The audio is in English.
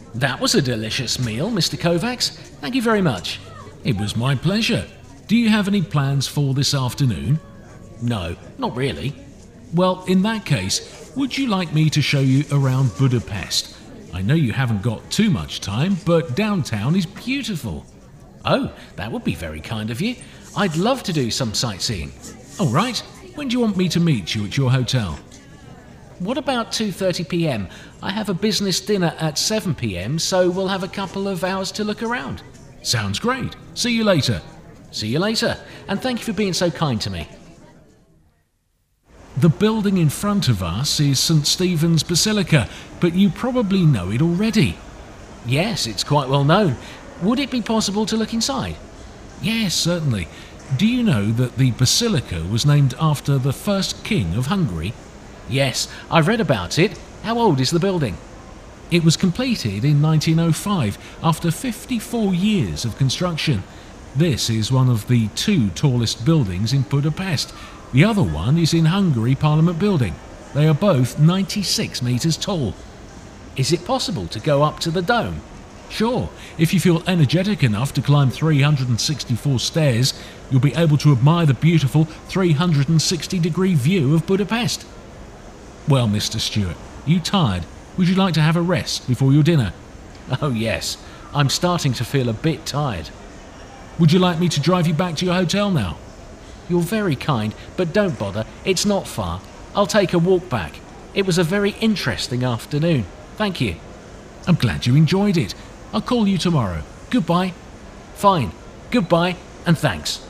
That was a delicious meal, Mr. Kovacs. Thank you very much. It was my pleasure. Do you have any plans for this afternoon? No, not really. Well, in that case, would you like me to show you around Budapest? I know you haven't got too much time, but downtown is beautiful. Oh, that would be very kind of you. I'd love to do some sightseeing. All right. When do you want me to meet you at your hotel? What about 2:30 p.m? I have a business dinner at 7 p.m, so we'll have a couple of hours to look around. Sounds great. See you later. See you later, and thank you for being so kind to me. The building in front of us is St. Stephen's Basilica, but you probably know it already. Yes, it's quite well known. Would it be possible to look inside? Yes, certainly. Do you know that the basilica was named after the first king of Hungary? Yes, I've read about it. How old is the building? It was completed in 1905 after 54 years of construction. This is one of the two tallest buildings in Budapest. The other one is in Hungary Parliament Building. They are both 96 metres tall. Is it possible to go up to the dome? Sure, if you feel energetic enough to climb 364 stairs, you'll be able to admire the beautiful 360-degree view of Budapest. Well, Mr. Stewart, you tired? Would you like to have a rest before your dinner? Oh yes, I'm starting to feel a bit tired. Would you like me to drive you back to your hotel now? You're very kind, but don't bother, it's not far. I'll take a walk back. It was a very interesting afternoon. Thank you. I'm glad you enjoyed it. I'll call you tomorrow. Goodbye. Fine. Goodbye, and thanks.